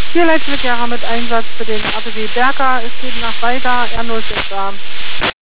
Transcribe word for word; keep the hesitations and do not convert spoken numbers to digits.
Hier Leitverkehrer mit Einsatz für den R B W Berger. Es geht nach weiter R null sechs A.